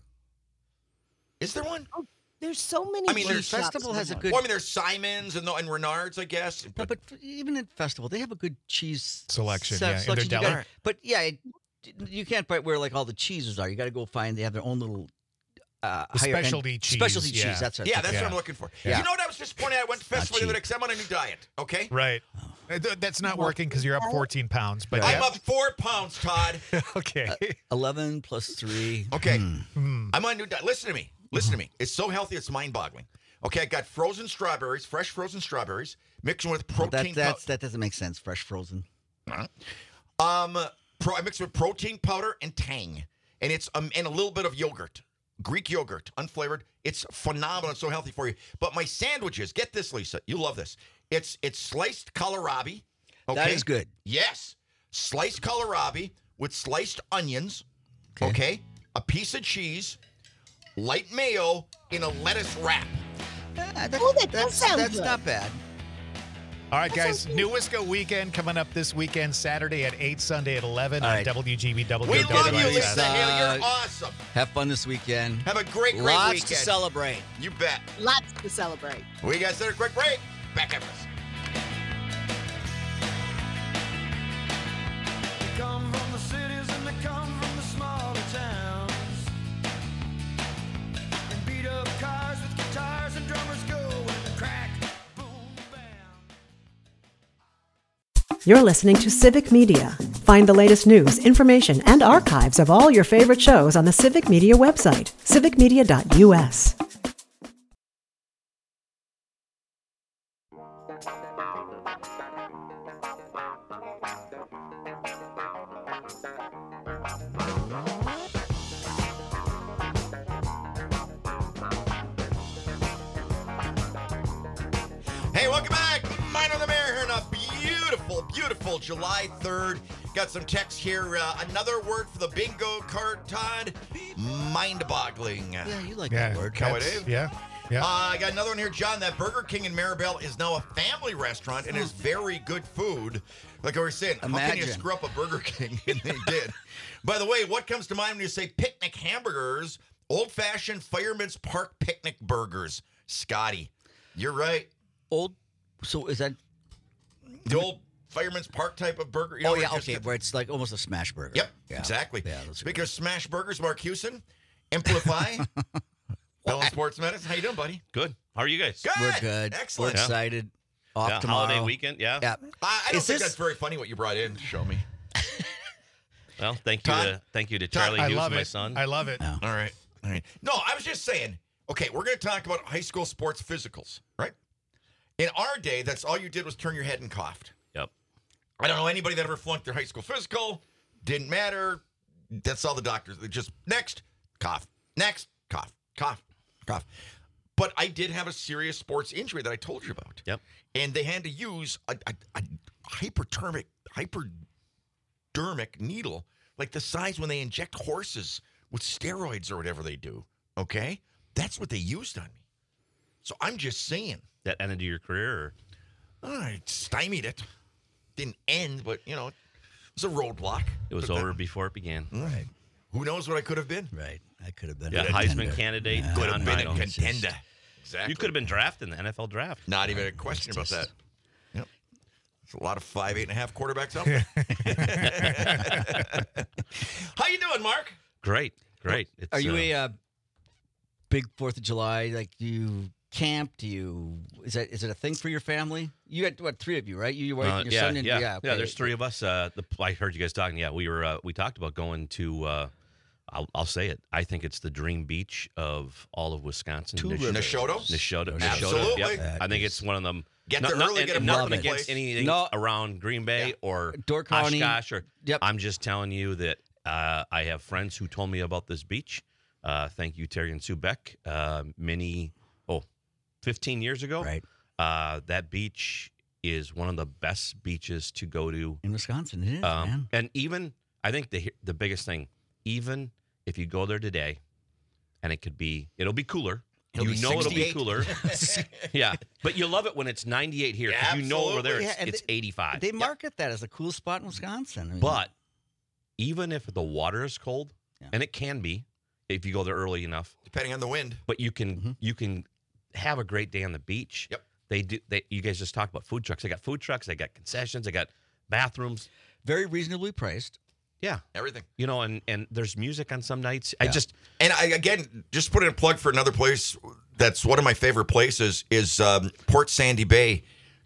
Is there one? There's so many. I mean, cheese there's shops Festival has a around. good. Well, I mean, there's Simons and, the, and Renards, I guess. No, But, but f- even at festival, they have a good cheese Selection, se- yeah, in their selection. You deli. gotta- but yeah, it, you can't buy where like all the cheeses are. You got to go find. They have their own little uh, The higher end- specialty cheese, Specialty yeah. cheese. That's right. yeah, that's Yeah. what I'm looking for. Yeah. You know what I was disappointed? I went to not festival the other day cheap. because I'm on a new diet, okay? Right. Uh, th- That's not working because you're up fourteen pounds. But I'm yeah. up four pounds, Todd. Okay. eleven plus three. Okay. Hmm. I'm on a new diet. Listen to me. Listen to me. It's so healthy, it's mind-boggling. Okay, I got frozen strawberries, fresh frozen strawberries, mixing with Well, protein. that, that's, that doesn't make sense. Fresh frozen. powder. Um, pro, I mix with protein powder and Tang, and it's um, and a little bit of yogurt, Greek yogurt, unflavored. It's phenomenal. It's so healthy for you. But my sandwiches, get this, Lisa. You love this. It's it's sliced kohlrabi. Okay? That is good. Yes, sliced kohlrabi with sliced onions. Okay, a piece of cheese, light mayo in a lettuce wrap. Ah, that- Oh, that does that's sound that's good. not bad. All right, guys. New Wisco weekend coming up this weekend, Saturday at eight, Sunday at eleven All on right. W G B W. We love you, W Lisa S. Hale. You're Uh, awesome. Have fun this weekend. Have a great, great Lots weekend. to celebrate. You bet. Lots to celebrate. We got to take a quick break. Back after this. They come from the cities and they come from the smaller towns. And beat up cars with guitars and drummers go and the crack, boom, bam. You're listening to Civic Media. Find the latest news, information, and archives of all your favorite shows on the Civic Media website, civic media dot U S. Hey, welcome back. Mine on the Mayor here on a beautiful, beautiful July third. Got some text here. Uh, another word for the bingo card, Todd. Mind-boggling. Yeah, you like Yeah, that word. How it that's- is? Yeah. Yeah. Uh, I got another one here, John. That Burger King in Maribel is now a family restaurant and is very good food. Like I was saying, how can you Imagine. screw up a Burger King? And they did. By the way, what comes to mind when you say picnic hamburgers? Old-fashioned Fireman's Park picnic burgers. Scotty, you're right. Old. So is that? The old Fireman's Park type of burger. You know, Oh where yeah, it just okay. gets- Where it's like almost a smash burger. Yep, Yeah. exactly. Yeah, those are Speaking of smash burgers, Mark Hewson, Amplify, Bell Sports Medicine. How you doing, buddy? Good. How are you guys? Good. We're good. Excellent. We're excited. Off Yeah, tomorrow. holiday weekend. Yeah. Yeah. I, I don't Is think this- that's very funny what you brought in to show me. Well, thank you Todd? to thank you to Todd, Charlie I Hughes, love my it. son. I love it. Yeah. All right. All right. No, I was just saying, okay, we're going to talk about high school sports physicals, right? In our day, that's all you did was turn your head and coughed. Yep. I don't know anybody that ever flunked their high school physical. Didn't matter. That's all the doctors. They just next, cough. Next, cough. Cough. Cough. But I did have a serious sports injury that I told you about. Yep. And they had to use a, a, a hyperthermic, hypodermic needle, like the size when they inject horses with steroids or whatever they do. Okay? That's what they used on me. So I'm just saying. That ended your career. Or? I stymied it. Didn't end, but, you know, it was a roadblock. It was But that- over before it began. Right. Who knows what I could have been? Right. I could have been. Yeah, a Heisman contender. candidate. Yeah. Could have John been a Mino. It's just- contender. Exactly. You could have been drafted in the N F L draft. Not even a question about just- that. Yep. There's a lot of five, eight and a half quarterbacks out there. How you doing, Mark? Great. Great. It's, Are you uh, a uh, big Fourth of July? Like, do you camp? Do you? Is that is it a thing for your family? You got what? Three of you, right? You, your wife, uh, your yeah, son, and yeah, yeah. yeah. okay. There's three of us. Uh, the, I heard you guys talking. Yeah, we were. Uh, we talked about going to. Uh, I'll, I'll say it. I think it's the dream beach of all of Wisconsin. Two Nish- rivers. Nishoto? Nishoto. Absolutely. Yep. That I think is- it's one of them. Get no- there no- early, and- get a and parking nothing place. against anything No. around Green Bay Yeah. or Door County. Oshkosh. Or, Yep. I'm just telling you that uh, I have friends who told me about this beach. Uh, thank you, Terry and Sue Beck. Uh, many, oh, fifteen years ago. Right. Uh, that beach is one of the best beaches to go to. In Wisconsin, it is, Um, man. and even, I think the the biggest thing, even if you go there today, and it could be, it'll be cooler. It'll you be know it'll be sixty-eight. cooler. Yeah, but you love it when it's ninety-eight here because you know over there Yeah, it's, and it's they- eighty-five. They market that as a cool spot in Wisconsin. I mean, But even if the water is cold, Yeah. and it can be if you go there early enough, Depending on the wind. but you can Mhm. you can have a great day on the beach. Yep. They do. They you guys just talked about food trucks. They got food trucks. They got concessions. They got bathrooms. very reasonably priced. Yeah, Everything. you know, and and there's music on some nights. I Yeah. just And I again just put in a plug for another place that's one of my favorite places is um, Port Sandy Bay.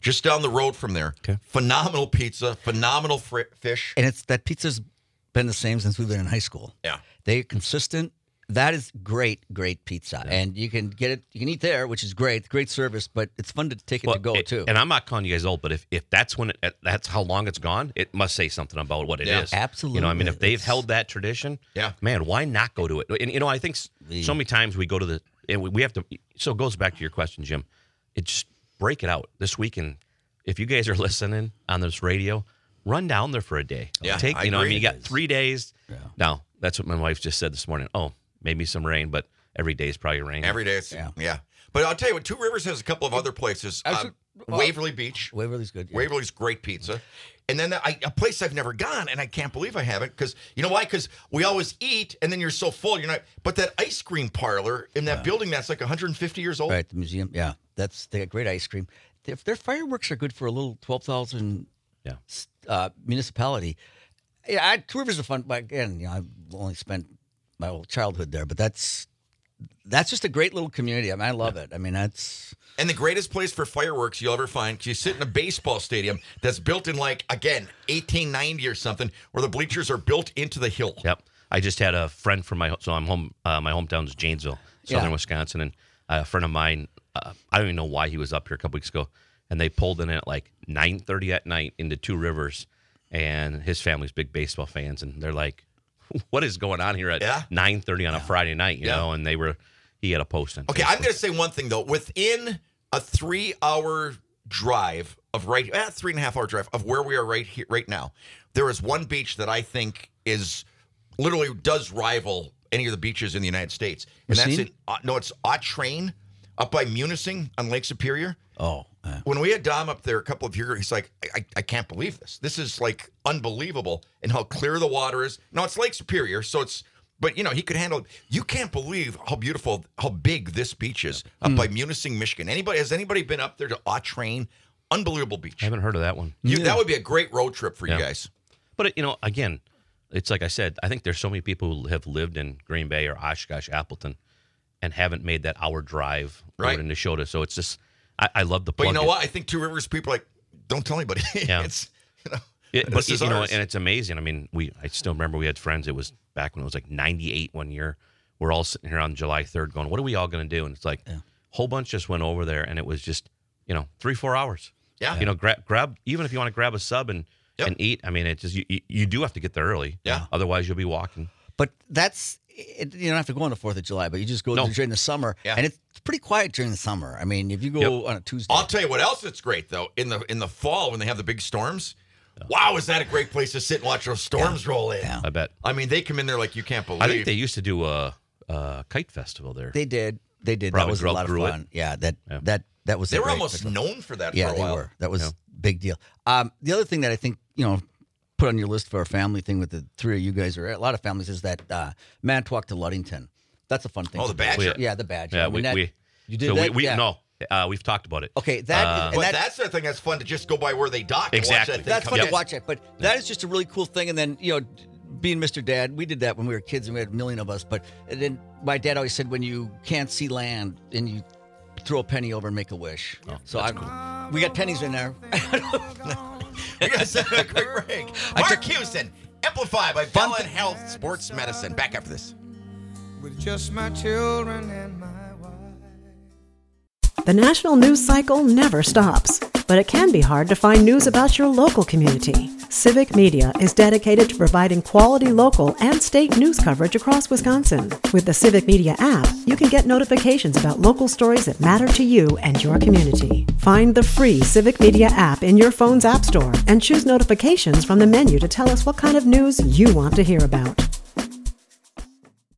just down the road from there. Okay. Phenomenal pizza, phenomenal fr- fish. And it's that pizza's been the same since we've been in high school. Yeah. They're consistent. That is great, great pizza. And you can get it, you can eat there, which is great. Great service, but it's fun to take it Well, to go, it- too. And I'm not calling you guys old, but if, if that's when it, that's how long it's gone, it must say something about what it is. Yeah, absolutely. You know, I mean, if they've It's- held that tradition, Yeah. man, why not go to it? And you know, I think s- so many times we go to the and we, we have to. So it goes back to your question, Jim. It just break it out this weekend. If you guys are listening on this radio, run down there for a day. Yeah, take I you know, I agree. mean, you got three days. Yeah. Now that's what my wife just said this morning. Oh, maybe some rain, but every day is probably rain. Every day, it's, Yeah. yeah. But I'll tell you what, Two Rivers has a couple of other places. I Uh, should- well, Waverly Beach. Waverly's good. yeah. Waverly's great pizza. And then I, a place I've never gone, and I can't believe I haven't, because you know why? Because we always eat, and then you're so full, you're not. But that ice cream parlor in that building that's like one hundred fifty years old. Right, the museum. Yeah, that's they got great ice cream. If their fireworks are good for a little twelve thousand Yeah. uh, municipality, yeah, I, Two Rivers are fun. But again, you know, I've only spent my whole childhood there, but that's that's just a great little community. I mean, I love it. I mean, that's And the greatest place for fireworks you'll ever find, because you sit in a baseball stadium that's built in like, again, eighteen ninety or something, where the bleachers are built into the hill. Yep. I just had a friend from my so I'm home. Uh, my hometown is Janesville, southern Yeah. Wisconsin, and a friend of mine. Uh, I don't even know why he was up here a couple weeks ago, and they pulled in at like nine thirty at night into Two Rivers, and his family's big baseball fans, and they're like, "What is going on here at Yeah. nine thirty on a Friday night?" You Yeah. know, and they were. He had a post on. Okay, Facebook. I'm going to say one thing, though. Within a three-hour drive of right, eh, three and a half hour drive of where we are right here, right now, there is one beach that I think is literally does rival any of the beaches in the United States, and that's Racine? in uh, no, it's Autrain up by Munising on Lake Superior. oh, uh, When we had Dom up there a couple of years ago, he's like, I, I, I can't believe this. This is like unbelievable, and how clear the water is. No, it's Lake Superior, so it's. But, you know, he could handle it. You can't believe how beautiful, how big this beach is up by Munising, Michigan. Anybody, has anybody been up there to Autrain? Unbelievable beach. I haven't heard of that one. You, That would be a great road trip for Yeah. you guys. But it, you know, again, it's like I said. I think there's so many people who have lived in Green Bay or Oshkosh, Appleton, and haven't made that hour drive Right. over to Neshota. So it's just, I, I love the. But you plug know in. what? I think Two Rivers people are like, don't tell anybody. Yeah. it's, you know, It, but this you is know, ours. and it's amazing. I mean, we I still remember we had friends. It was back when it was like ninety-eight one year. We're all sitting here on July third, going, "What are we all going to do?" And it's like, a whole bunch just went over there, and it was just, you know, three four hours. Yeah. You know, grab grab even if you want to grab a sub and Yep. and eat. I mean, it just you, you you do have to get there early. Yeah. Otherwise, you'll be walking. but that's it, you don't have to go on the Fourth of July, but you just go No. during the summer, Yeah. and it's pretty quiet during the summer. I mean, if you go Yep. on a Tuesday, I'll tell you what else that's great, though. In the in the fall, when they have the big storms, wow, is that a great place to sit and watch those storms roll in? Yeah. I bet. I mean, they come in there like you can't believe. I think they used to do a, a kite festival there. they did, they did. Probably that was a grew- lot of grew it. fun. Yeah, that Yeah. that that was. They a were great almost festival. known for that Yeah, for a they while. were. That was Yeah. big deal. Um, the other thing that I think you know put on your list for a family thing with the three of you guys or a lot of families is that uh, Manitowoc to Ludington. That's a fun thing. Oh, to the do. Badger? Yeah, the Badger. Yeah, I mean, we, that- we you did so that. we, we yeah. no, uh, we've talked about it. Okay, that Uh, and But that, that's the thing that's fun to just go by where they dock. Exactly. And watch that thing that's come fun in. to watch it. But that is just a really cool thing. And then you know, being Mister Dad, we did that when we were kids, and we had a million of us. But and then my dad always said, when you can't see land, and you throw a penny over and make a wish. Oh, so I, we got pennies in there. We got to send a quick break. Mark Houston, Amplify by Fun Bellin thing- Health Sports Medicine. Back after this. With just my children and my wife. The national news cycle never stops, but it can be hard to find news about your local community. Civic Media is dedicated to providing quality local and state news coverage across Wisconsin. With the Civic Media app, you can get notifications about local stories that matter to you and your community. Find the free Civic Media app in your phone's app store and choose notifications from the menu to tell us what kind of news you want to hear about.